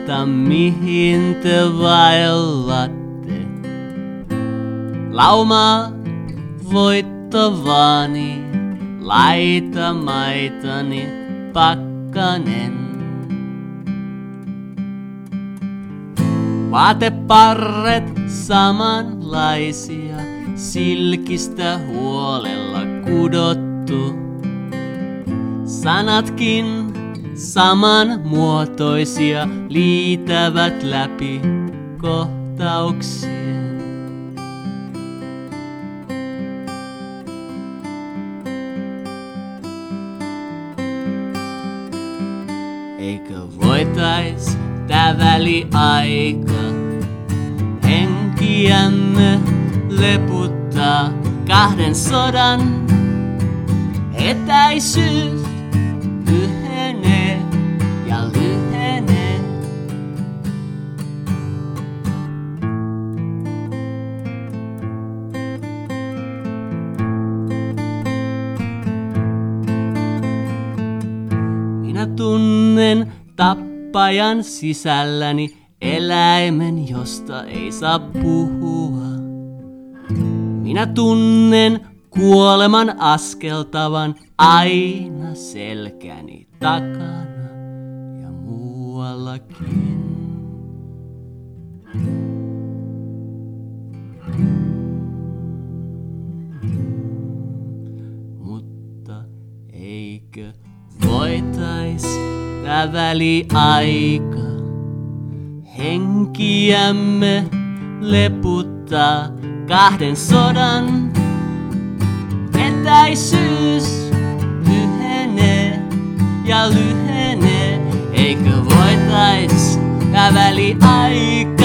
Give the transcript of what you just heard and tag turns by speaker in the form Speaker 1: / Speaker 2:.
Speaker 1: maata, mihin te vaellatte. Lauma voittovani, laita maitani pakkanen. Vaateparret samanlaisia, silkistä huolella kudottu. Sanatkin samanmuotoisia, liitävät läpi kohtauksien. Eikö voitais tää väliaika henkiämme leputtaa, kahden sodan etäisyys lyhenee ja lyhenee. Minä tunnen tappajan sisälläni eläimen, josta ei saa puhua. Minä tunnen kuoleman askeltavan aina selkäni takana ja muuallakin. Mutta eikö voitais tää väliaika henkiämme leputtaa, kahden sodan etäisyys lyhenee ja lyhenee. Eikö voitais tää väliaika